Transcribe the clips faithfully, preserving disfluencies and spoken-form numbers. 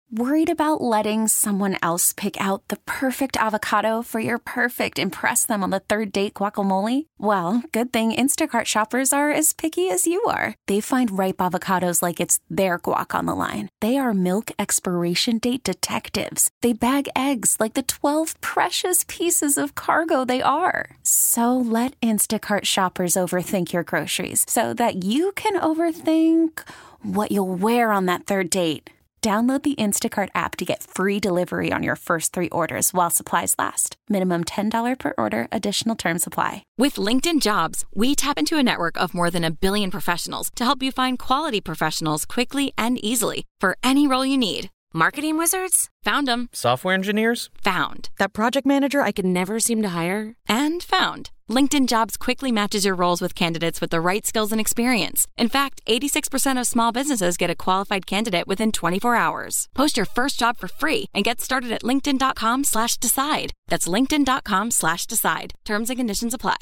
Worried about letting someone else pick out the perfect avocado for your perfect impress them on the third date guacamole? Well, good thing Instacart shoppers are as picky as you are. They find ripe avocados like it's their guac on the line. They are milk expiration date detectives. They bag eggs like the twelve precious pieces of cargo they are. So let Instacart shoppers overthink your groceries so that you can overthink what you'll wear on that third date. Download the Instacart app to get free delivery on your first three orders while supplies last. Minimum ten dollars per order. Additional terms apply. With LinkedIn Jobs, we tap into a network of more than a billion professionals to help you find quality professionals quickly and easily for any role you need. Marketing wizards? Found them. Software engineers? Found. That project manager I could never seem to hire? And found. LinkedIn Jobs quickly matches your roles with candidates with the right skills and experience. In fact, eighty-six percent of small businesses get a qualified candidate within twenty-four hours. Post your first job for free and get started at linkedin.com slash decide. That's linkedin.com slash decide. Terms and conditions apply.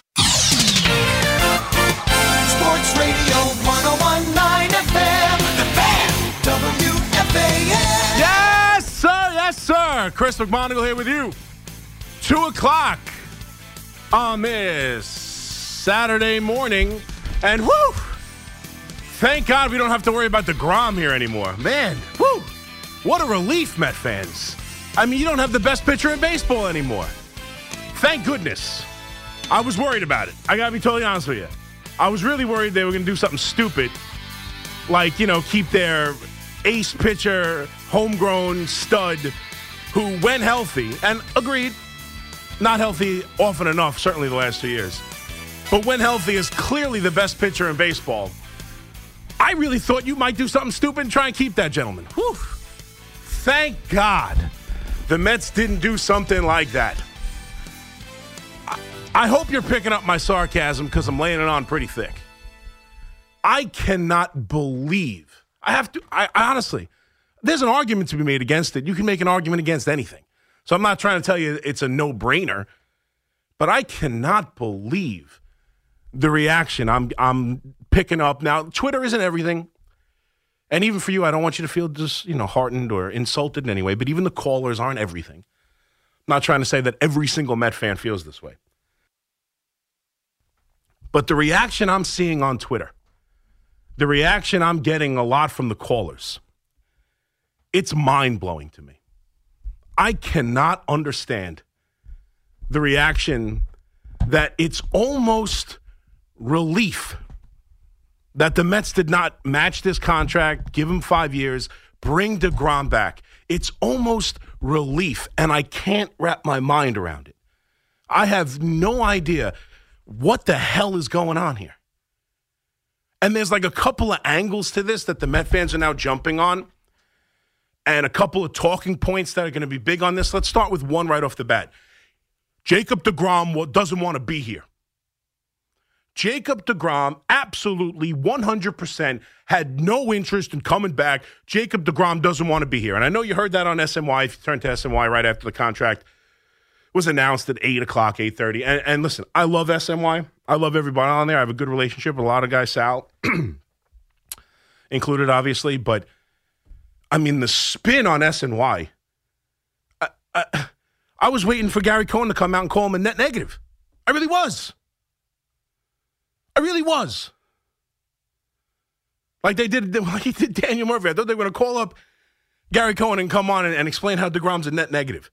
Sports Radio one oh one point nine F M. The Fan. W F A N. Yes, sir. Yes, sir. Chris McMonagle here with you. Two o'clock. On this Saturday morning, and whoo, thank God we don't have to worry about DeGrom here anymore. Man, whoo, what a relief, Met fans. I mean, you don't have the best pitcher in baseball anymore. Thank goodness. I was worried about it. I gotta be totally honest with you. I was really worried they were gonna do something stupid, like, you know, keep their ace pitcher, homegrown stud, who, when healthy, and agreed, not healthy often enough, certainly the last two years. But when healthy is clearly the best pitcher in baseball. I really thought you might do something stupid and try and keep that gentleman. Whew. Thank God the Mets didn't do something like that. I, I hope you're picking up my sarcasm because I'm laying it on pretty thick. I cannot believe. I have to, I, I honestly, there's an argument to be made against it. You can make an argument against anything. So I'm not trying to tell you it's a no-brainer, but I cannot believe the reaction I'm I'm picking up. Now, Twitter isn't everything, and even for you, I don't want you to feel just, you know, heartened or insulted in any way, but even the callers aren't everything. I'm not trying to say that every single Met fan feels this way. But the reaction I'm seeing on Twitter, the reaction I'm getting a lot from the callers, it's mind-blowing to me. I cannot understand the reaction that it's almost relief that the Mets did not match this contract, give him five years, bring DeGrom back. It's almost relief, and I can't wrap my mind around it. I have no idea what the hell is going on here. And there's like a couple of angles to this that the Met fans are now jumping on. And a couple of talking points that are going to be big on this. Let's start with one right off the bat. Jacob DeGrom doesn't want to be here. Jacob DeGrom absolutely one hundred percent had no interest in coming back. Jacob DeGrom doesn't want to be here. And I know you heard that on S N Y. If you turn to S N Y right after the contract was announced at eight o'clock, eight thirty. And, and listen, I love S N Y. I love everybody on there. I have a good relationship with a lot of guys, Sal included, obviously. But I mean, the spin on S N Y, I, I, I was waiting for Gary Cohen to come out and call him a net negative. I really was. I really was. Like they did, like he did Daniel Murphy. I thought they were going to call up Gary Cohen and come on and, and explain how DeGrom's a net negative.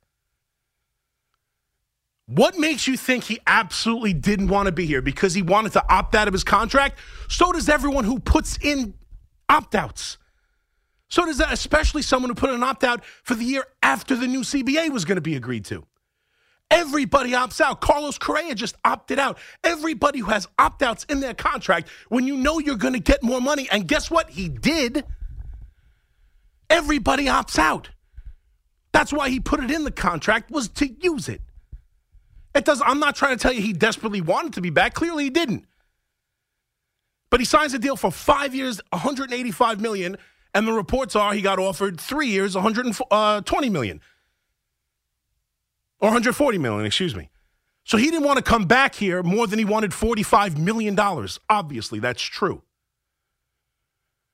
What makes you think he absolutely didn't want to be here? Because he wanted to opt out of his contract? So does everyone who puts in opt-outs. So does that, especially someone who put an opt-out for the year after the new C B A was going to be agreed to. Everybody opts out. Carlos Correa just opted out. Everybody who has opt-outs in their contract, when you know you're going to get more money, and guess what? He did. Everybody opts out. That's why he put it in the contract, was to use it. It does. I'm not trying to tell you he desperately wanted to be back. Clearly he didn't. But he signs a deal for five years, one hundred eighty-five million dollars. And the reports are he got offered three years, one hundred twenty million dollars. Or one hundred forty million dollars, excuse me. So he didn't want to come back here more than he wanted forty-five million dollars. Obviously, that's true.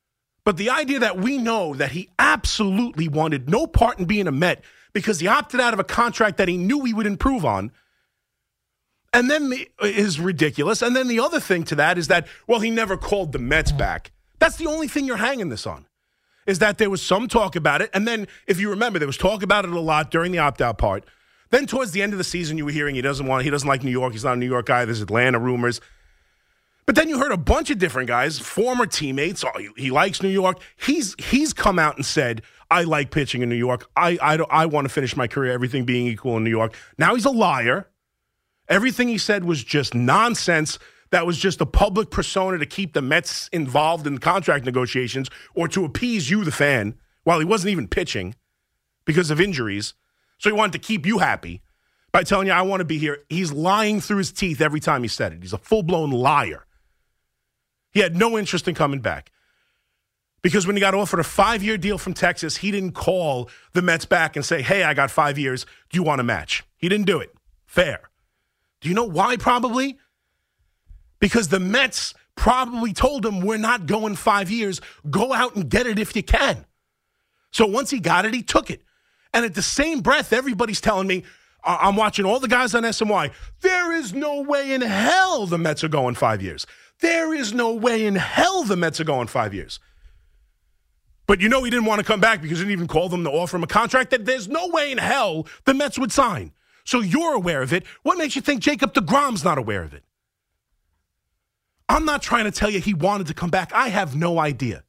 But the idea that we know that he absolutely wanted no part in being a Met because he opted out of a contract that he knew he would improve on, and then the, is ridiculous. And then the other thing to that is that, well, he never called the Mets back. That's the only thing you're hanging this on, is that there was some talk about it. And then, if you remember, there was talk about it a lot during the opt-out part. Then towards the end of the season, you were hearing he doesn't want, he doesn't like New York. He's not a New York guy. There's Atlanta rumors. But then you heard a bunch of different guys, former teammates. Oh, he, he likes New York. He's he's come out and said, I like pitching in New York. I I, I want to finish my career, everything being equal in New York. Now he's a liar. Everything he said was just nonsense. That was just a public persona to keep the Mets involved in contract negotiations or to appease you, the fan, while he wasn't even pitching because of injuries. So he wanted to keep you happy by telling you, I want to be here. He's lying through his teeth every time he said it. He's a full-blown liar. He had no interest in coming back. Because when he got offered a five-year deal from Texas, he didn't call the Mets back and say, hey, I got five years. Do you want a match? He didn't do it. Fair. Do you know why probably? Because the Mets probably told him, we're not going five years. Go out and get it if you can. So once he got it, he took it. And at the same breath, everybody's telling me, I'm watching all the guys on S N Y, there is no way in hell the Mets are going five years. There is no way in hell the Mets are going five years. But you know he didn't want to come back because he didn't even call them to offer him a contract that there's no way in hell the Mets would sign. So you're aware of it. What makes you think Jacob deGrom's not aware of it? I'm not trying to tell you he wanted to come back. I have no idea.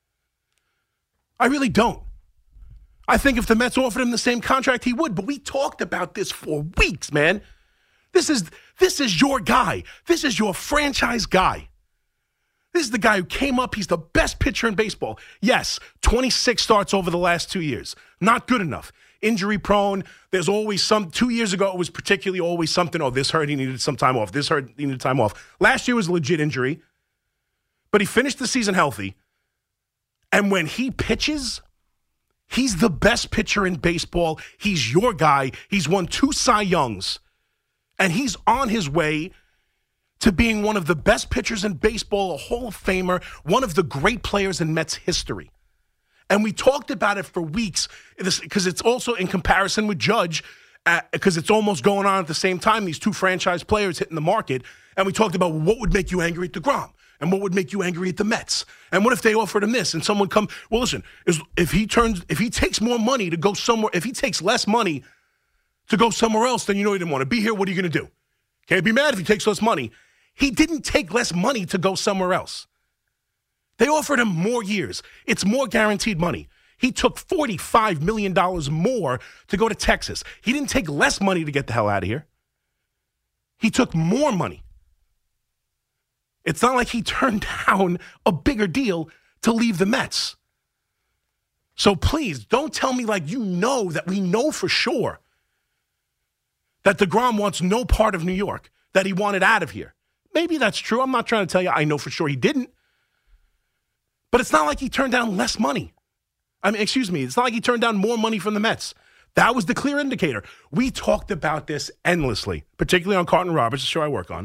I really don't. I think if the Mets offered him the same contract, he would. But we talked about this for weeks, man. This is this is your guy. This is your franchise guy. This is the guy who came up. He's the best pitcher in baseball. Yes, twenty-six starts over the last two years. Not good enough. Injury prone. There's always some, two years ago, it was particularly always something, oh, this hurt, he needed some time off. This hurt, he needed time off. Last year was a legit injury. But he finished the season healthy. And when he pitches, he's the best pitcher in baseball. He's your guy. He's won two Cy Youngs. And he's on his way to being one of the best pitchers in baseball, a Hall of Famer, one of the great players in Mets history. And we talked about it for weeks because it's also in comparison with Judge, because uh, it's almost going on at the same time, these two franchise players hitting the market. And we talked about what would make you angry at DeGrom and what would make you angry at the Mets. And what if they offered him this and someone come, well, listen, if he turns, if he takes more money to go somewhere, if he takes less money to go somewhere else, then you know he didn't want to be here. What are you going to do? Can't be mad if he takes less money. He didn't take less money to go somewhere else. They offered him more years. It's more guaranteed money. He took forty-five million dollars more to go to Texas. He didn't take less money to get the hell out of here. He took more money. It's not like he turned down a bigger deal to leave the Mets. So please, don't tell me like you know that we know for sure that DeGrom wants no part of New York, that he wanted out of here. Maybe that's true. I'm not trying to tell you I know for sure he didn't. But it's not like he turned down less money. I mean, excuse me, it's not like he turned down more money from the Mets. That was the clear indicator. We talked about this endlessly, particularly on Carton Roberts, the show I work on.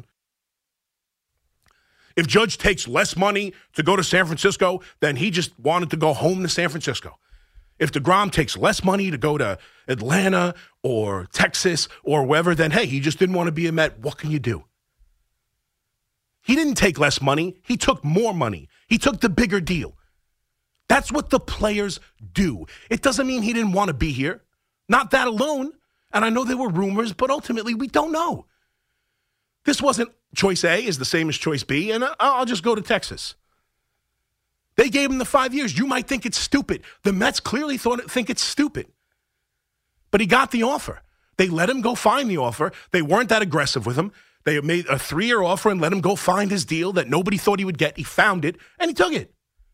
If Judge takes less money to go to San Francisco, then he just wanted to go home to San Francisco. If DeGrom takes less money to go to Atlanta or Texas or wherever, then, hey, he just didn't want to be a Met. What can you do? He didn't take less money. He took more money. He took the bigger deal. That's what the players do. It doesn't mean he didn't want to be here. Not that alone. And I know there were rumors, but ultimately we don't know. This wasn't choice A is the same as choice B, and I'll just go to Texas. They gave him the five years. You might think it's stupid. The Mets clearly thought think it's stupid. But he got the offer. They let him go find the offer. They weren't that aggressive with him. They made a three-year offer and let him go find his deal that nobody thought he would get. He found it, and he took it.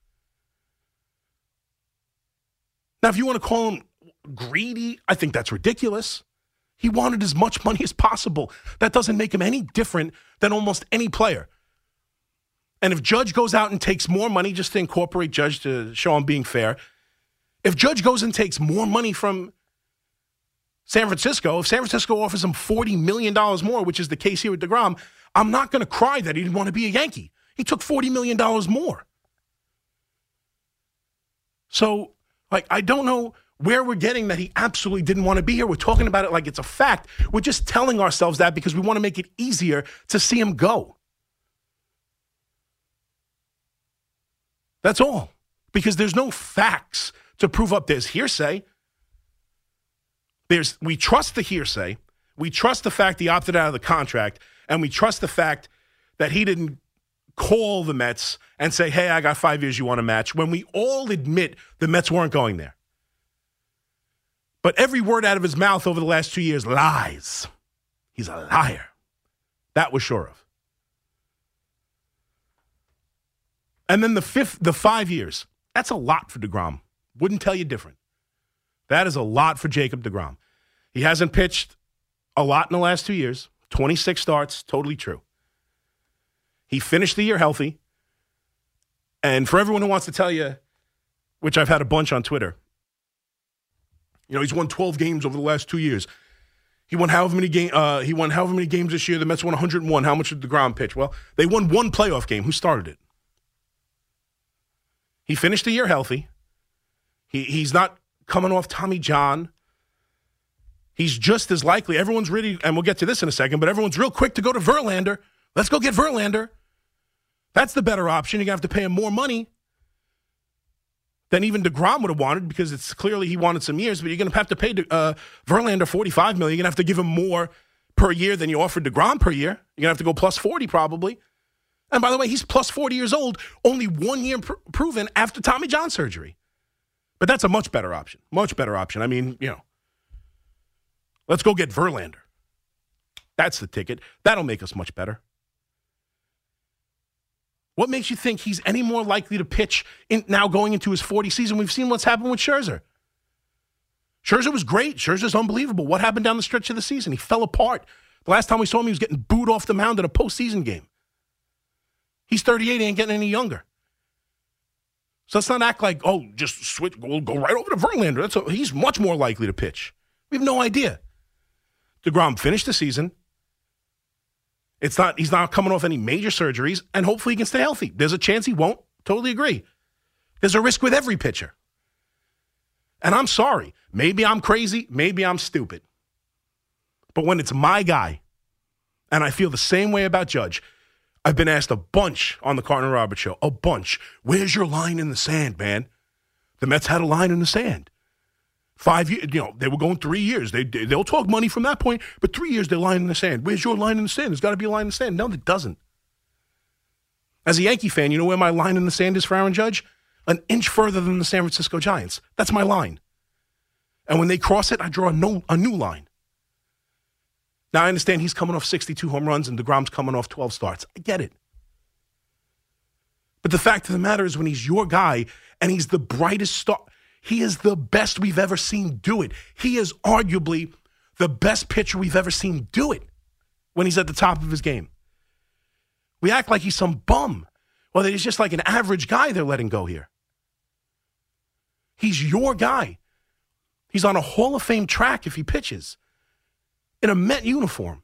Now, if you want to call him greedy, I think that's ridiculous. He wanted as much money as possible. That doesn't make him any different than almost any player. And if Judge goes out and takes more money, just to incorporate Judge to show I'm being fair, if Judge goes and takes more money from San Francisco, if San Francisco offers him forty million dollars more, which is the case here with DeGrom, I'm not going to cry that he didn't want to be a Yankee. He took forty million dollars more. So, like, I don't know where we're getting that he absolutely didn't want to be here. We're talking about it like it's a fact. We're just telling ourselves that because we want to make it easier to see him go. That's all. Because there's no facts to prove up. There's hearsay. There's we trust the hearsay. We trust the fact he opted out of the contract, and we trust the fact that he didn't call the Mets and say, hey, I got five years you want to match, when we all admit the Mets weren't going there. But every word out of his mouth over the last two years lies. He's a liar. That we're sure of. And then the fifth, the five years. That's a lot for DeGrom. Wouldn't tell you different. That is a lot for Jacob DeGrom. He hasn't pitched a lot in the last two years. twenty-six starts, totally true. He finished the year healthy. And for everyone who wants to tell you, which I've had a bunch on Twitter, you know, he's won twelve games over the last two years. He won however many game, uh, he won however many games this year. The Mets won one hundred one. How much did DeGrom pitch? Well, they won one playoff game. Who started it? He finished the year healthy. He he's not coming off Tommy John. He's just as likely. Everyone's ready, and we'll get to this in a second, but everyone's real quick to go to Verlander. Let's go get Verlander. That's the better option. You're going to have to pay him more money than even DeGrom would have wanted, because it's clearly he wanted some years, but you're going to have to pay uh, Verlander forty-five million dollars. You're going to have to give him more per year than you offered DeGrom per year. You're going to have to go plus forty probably. And by the way, he's plus forty years old, only one year pr- proven after Tommy John surgery. But that's a much better option. Much better option. I mean, you know, let's go get Verlander. That's the ticket. That'll make us much better. What makes you think he's any more likely to pitch in, now going into his fortieth season? We've seen what's happened with Scherzer. Scherzer was great. Scherzer's unbelievable. What happened down the stretch of the season? He fell apart. The last time we saw him, he was getting booed off the mound in a postseason game. He's thirty-eight. He ain't getting any younger. So let's not act like, oh, just switch, we'll go right over to Verlander. That's a, he's much more likely to pitch. We have no idea. DeGrom finished the season. It's not, he's not coming off any major surgeries, and hopefully he can stay healthy. There's a chance he won't. Totally agree. There's a risk with every pitcher. And I'm sorry. Maybe I'm crazy. Maybe I'm stupid. But when it's my guy, and I feel the same way about Judge, I've been asked a bunch on the Carton and Roberts show, a bunch. Where's your line in the sand, man? The Mets had a line in the sand. Five years, you know, they were going three years. They, they'll talk money from that point, but three years, they're line in the sand. Where's your line in the sand? There's got to be a line in the sand. No, there doesn't. As a Yankee fan, you know where my line in the sand is for Aaron Judge? An inch further than the San Francisco Giants. That's my line. And when they cross it, I draw a, no, a new line. Now, I understand he's coming off sixty-two home runs and DeGrom's coming off twelve starts. I get it. But the fact of the matter is, when he's your guy and he's the brightest star, he is the best we've ever seen do it. He is arguably the best pitcher we've ever seen do it when he's at the top of his game. We act like he's some bum. Well, he's just like an average guy they're letting go here. He's your guy. He's on a Hall of Fame track if he pitches in a Met uniform.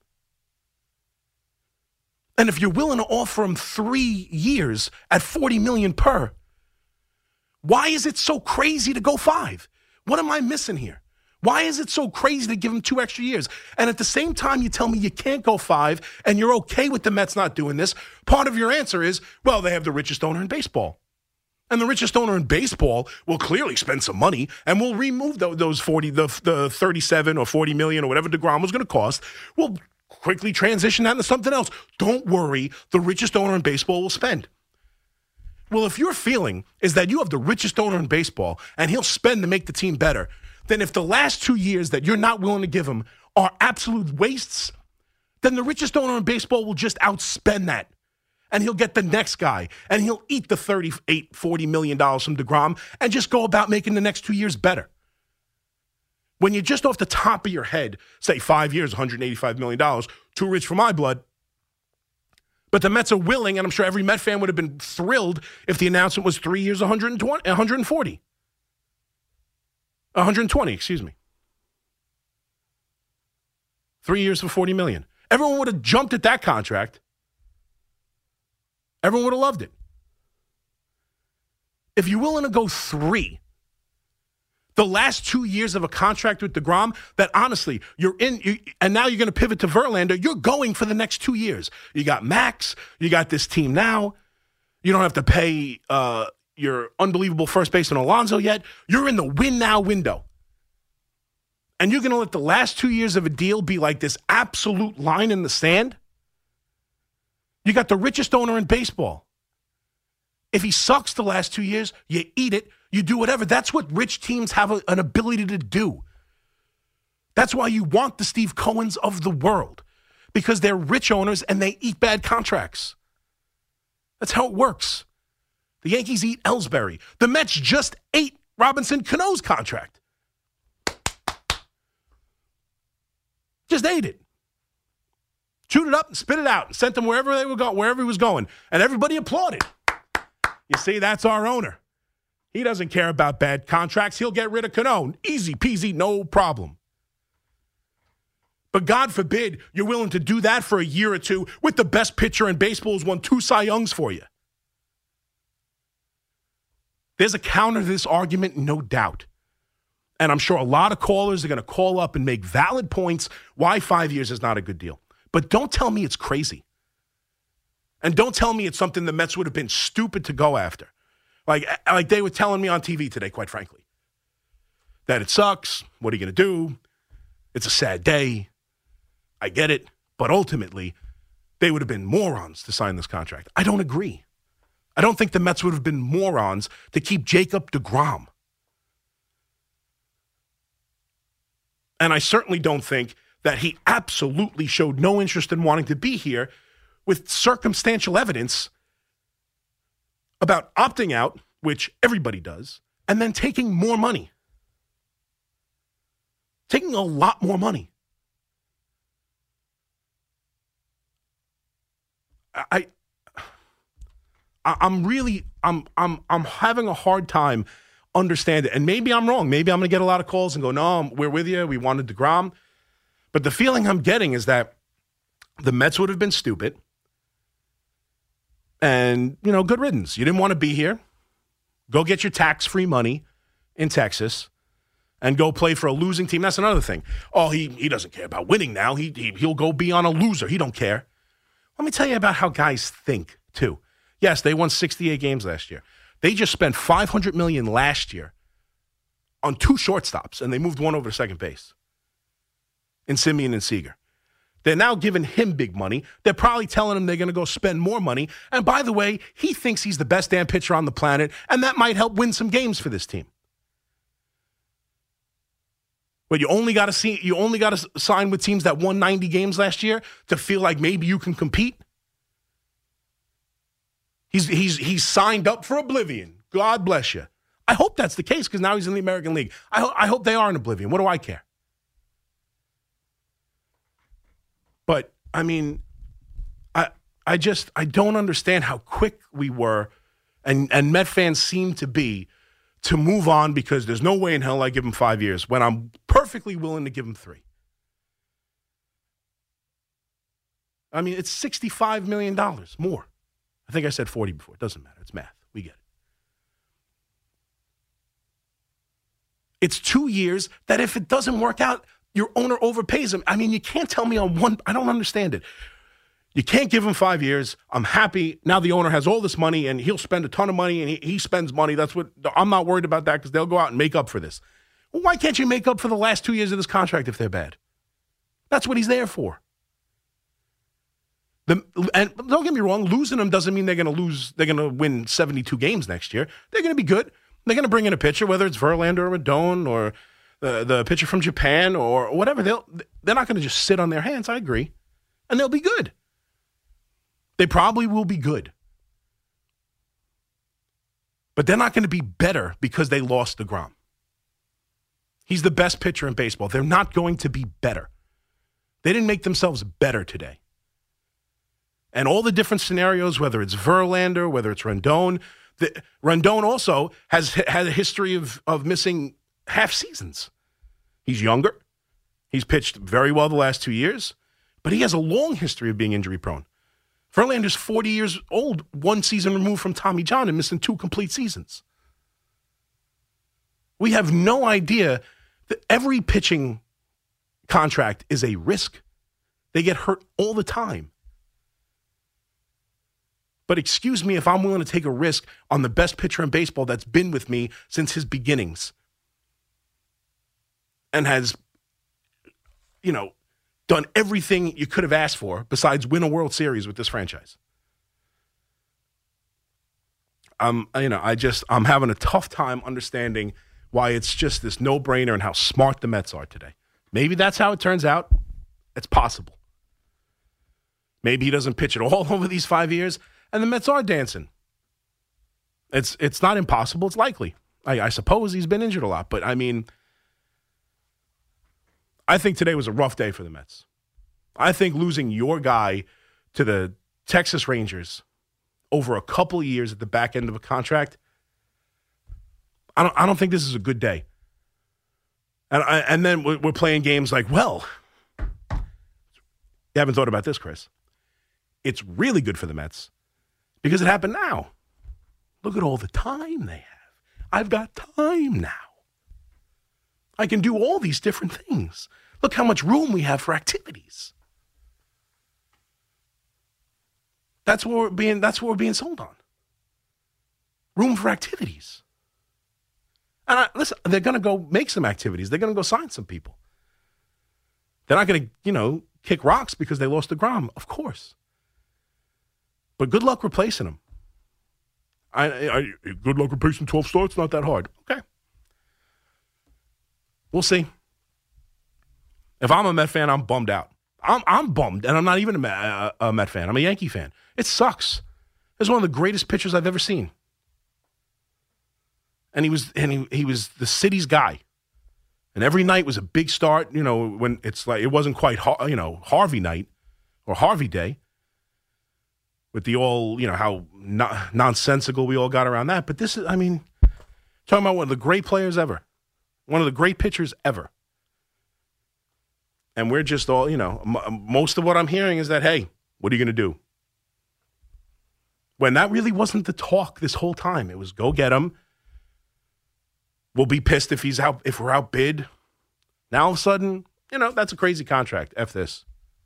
And if you're willing to offer him three years at forty million dollars per, why is it so crazy to go five? What am I missing here? Why is it so crazy to give him two extra years? And at the same time, you tell me you can't go five and you're okay with the Mets not doing this. Part of your answer is, well, they have the richest owner in baseball. And the richest owner in baseball will clearly spend some money and will remove those forty, the, the thirty-seven or forty million or whatever DeGrom was going to cost. We'll quickly transition that into something else. Don't worry, the richest owner in baseball will spend. Well, if your feeling is that you have the richest owner in baseball and he'll spend to make the team better, then if the last two years that you're not willing to give him are absolute wastes, then the richest owner in baseball will just outspend that. And he'll get the next guy, and he'll eat the thirty-eight, forty million dollars from DeGrom and just go about making the next two years better. When you just off the top of your head say five years, one hundred eighty-five million dollars, too rich for my blood. But the Mets are willing, and I'm sure every Met fan would have been thrilled if the announcement was three years, one hundred twenty, one hundred forty. one hundred twenty, excuse me. Three years for forty million dollars. Everyone would have jumped at that contract. Everyone would have loved it. If you're willing to go three The last two years of a contract with DeGrom that honestly, you're in, you, and now you're going to pivot to Verlander. You're going for the next two years. You got Max. You got this team now. You don't have to pay uh, your unbelievable first baseman Alonso yet. You're in the win now window. And you're going to let the last two years of a deal be like this absolute line in the sand? You got the richest owner in baseball. If he sucks the last two years, you eat it. You do whatever. That's what rich teams have a, an ability to do. That's why you want the Steve Cohens of the world, because they're rich owners and they eat bad contracts. That's how it works. The Yankees eat Ellsbury. The Mets just ate Robinson Cano's contract. Just ate it. Chewed it up and spit it out and sent them wherever they were going, wherever he was going. And everybody applauded. You see, that's our owner. He doesn't care about bad contracts. He'll get rid of Cano. Easy peasy, no problem. But God forbid you're willing to do that for a year or two with the best pitcher in baseball who's won two Cy Youngs for you. There's a counter to this argument, no doubt. And I'm sure a lot of callers are going to call up and make valid points why five years is not a good deal. But don't tell me it's crazy. And don't tell me it's something the Mets would have been stupid to go after. Like, like they were telling me on T V today, quite frankly, that it sucks. What are you going to do? It's a sad day. I get it. But ultimately, they would have been morons to sign this contract. I don't agree. I don't think the Mets would have been morons to keep Jacob deGrom. And I certainly don't think that he absolutely showed no interest in wanting to be here with circumstantial evidence about opting out, which everybody does, and then taking more money. Taking a lot more money. I, I I'm really I'm I'm I'm having a hard time understanding, and maybe I'm wrong. Maybe I'm going to get a lot of calls and go, "No, we're with you. We wanted DeGrom." But the feeling I'm getting is that the Mets would have been stupid. And, you know, good riddance. You didn't want to be here. Go get your tax-free money in Texas and go play for a losing team. That's another thing. Oh, he he doesn't care about winning now. He, he, he'll go be on a loser. He don't care. Let me tell you about how guys think, too. Yes, they won sixty-eight games last year. They just spent five hundred million dollars last year on two shortstops, and they moved one over to second base in Simeon and Seager. They're now giving him big money. They're probably telling him they're going to go spend more money. And by the way, he thinks he's the best damn pitcher on the planet, and that might help win some games for this team. But you only got to see you only got to sign with teams that won ninety games last year to feel like maybe you can compete. He's he's he's signed up for oblivion. God bless you. I hope that's the case because now he's in the American League. I ho- I hope they are in oblivion. What do I care? But, I mean, I I just, I don't understand how quick we were, and, and Met fans seem to be, to move on because there's no way in hell I give him five years when I'm perfectly willing to give him three. I mean, it's sixty-five million dollars more. I think I said forty before. It doesn't matter. It's math. We get it. It's two years that if it doesn't work out, your owner overpays him. I mean, you can't tell me on one. I don't understand it. You can't give him five years. I'm happy. Now the owner has all this money, and he'll spend a ton of money, and he, he spends money. That's what I'm not worried about that because they'll go out and make up for this. Well, why can't you make up for the last two years of this contract if they're bad? That's what he's there for. The, and don't get me wrong, losing them doesn't mean they're going to lose. They're going to win seventy-two games next year. They're going to be good. They're going to bring in a pitcher, whether it's Verlander or Rodon or the, the pitcher from Japan or whatever. They'll, they're not going to just sit on their hands. I agree. And they'll be good. They probably will be good. But they're not going to be better because they lost DeGrom. He's the best pitcher in baseball. They're not going to be better. They didn't make themselves better today. And all the different scenarios, whether it's Verlander, whether it's Rendon, the, Rendon also has had a history of, of missing half seasons. He's younger. He's pitched very well the last two years, but he has a long history of being injury prone. Verlander's forty years old, one season removed from Tommy John and missing two complete seasons. We have no idea that every pitching contract is a risk. They get hurt all the time. But excuse me if I'm willing to take a risk on the best pitcher in baseball that's been with me since his beginnings and has, you know, done everything you could have asked for besides win a World Series with this franchise. Um, you know, I just, I'm having a tough time understanding why it's just this no-brainer and how smart the Mets are today. Maybe that's how it turns out. It's possible. Maybe he doesn't pitch at all over these five years, and the Mets are dancing. It's it's not impossible. It's likely. I, I suppose he's been injured a lot, but I mean, I think today was a rough day for the Mets. I think losing your guy to the Texas Rangers over a couple of years at the back end of a contract, I don't I don't think this is a good day. And I, and then we're, we're playing games like, well, you haven't thought about this, Chris. It's really good for the Mets because it happened now. Look at all the time they have. I've got time now. I can do all these different things. Look how much room we have for activities. That's what we're being, that's what we're being sold on. Room for activities. And I, listen, they're going to go make some activities. They're going to go sign some people. They're not going to, you know, kick rocks because they lost DeGrom, of course. But good luck replacing him. I, I, good luck replacing twelve starts, not that hard. Okay. We'll see. If I'm a Met fan, I'm bummed out. I'm I'm bummed, and I'm not even a Met, a, a Met fan. I'm a Yankee fan. It sucks. This is one of the greatest pitchers I've ever seen. And he was and he, he was the city's guy. And every night was a big start, you know, when it's like, it wasn't quite, you know, Harvey night or Harvey day with the all, you know, how no, nonsensical we all got around that. But this is, I mean, talking about one of the great players ever, one of the great pitchers ever. And we're just all, you know, m- most of what I'm hearing is that, hey, what are you going to do? When that really wasn't the talk this whole time. It was go get him. We'll be pissed if he's out, if we're outbid. Now all of a sudden, you know, that's a crazy contract. F this.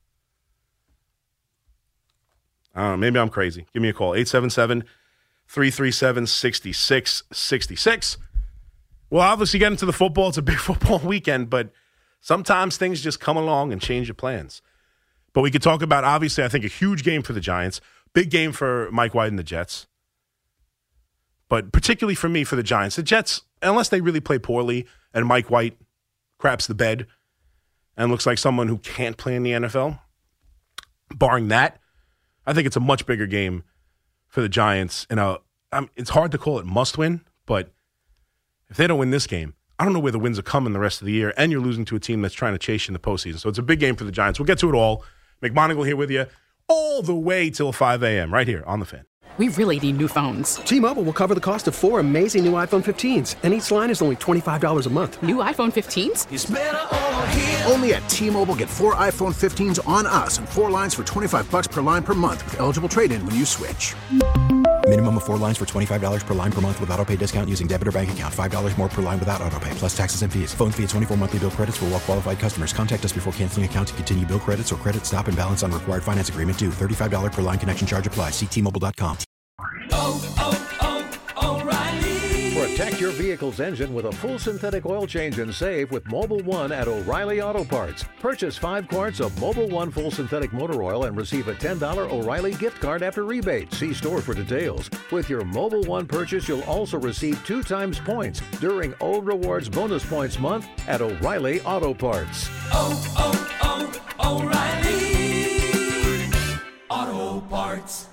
I don't know, maybe I'm crazy. Give me a call. eight seven seven, three three seven, six six six six. Well, obviously get into the football. It's a big football weekend, but sometimes things just come along and change your plans. But we could talk about, obviously, I think a huge game for the Giants. Big game for Mike White and the Jets. But particularly for me, for the Giants. The Jets, unless they really play poorly and Mike White craps the bed and looks like someone who can't play in the N F L, barring that, I think it's a much bigger game for the Giants. And a, um, it's hard to call it must-win, but if they don't win this game, I don't know where the wins are coming the rest of the year, and you're losing to a team that's trying to chase you in the postseason. So it's a big game for the Giants. We'll get to it all. McMonigle here with you all the way till five a.m. right here on The Fan. We really need new phones. T-Mobile will cover the cost of four amazing new iPhone fifteens, and each line is only twenty-five dollars a month. New iPhone fifteens? It's better over here. Only at T-Mobile, get four iPhone fifteens on us and four lines for twenty-five bucks per line per month with eligible trade-in when you switch. Minimum of four lines for twenty-five dollars per line per month with autopay discount using debit or bank account. five dollars more per line without autopay, plus taxes and fees. Phone fee at twenty-four monthly bill credits for well-qualified customers. Contact us before canceling account to continue bill credits or credit stop and balance on required finance agreement due. thirty-five dollars per line connection charge applies. See T Mobile dot com. Oh, oh, oh, O'Reilly. Protect your vehicle's engine with a full synthetic oil change and save with Mobil one at O'Reilly Auto Parts. Purchase five quarts of Mobil one full synthetic motor oil and receive a ten dollars O'Reilly gift card after rebate. See store for details. With your Mobil one purchase, you'll also receive two times points during O Rewards Bonus Points Month at O'Reilly Auto Parts. Oh, oh, oh, O'Reilly Auto Parts.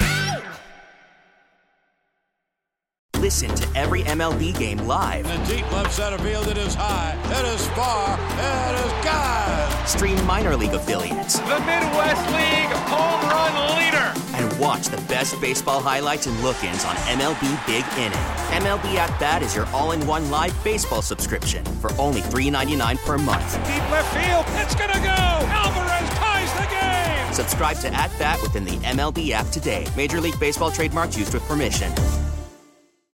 Listen to every M L B game live. In the deep left center field, it is high, it is far, it is gone. Stream minor league affiliates. The Midwest League home run leader. And watch the best baseball highlights and look-ins on M L B Big Inning. M L B At Bat is your all-in-one live baseball subscription for only three dollars and ninety-nine cents per month. Deep left field, it's gonna go. Alvarez ties the game. Subscribe to At Bat within the M L B app today. Major League Baseball trademarks used with permission.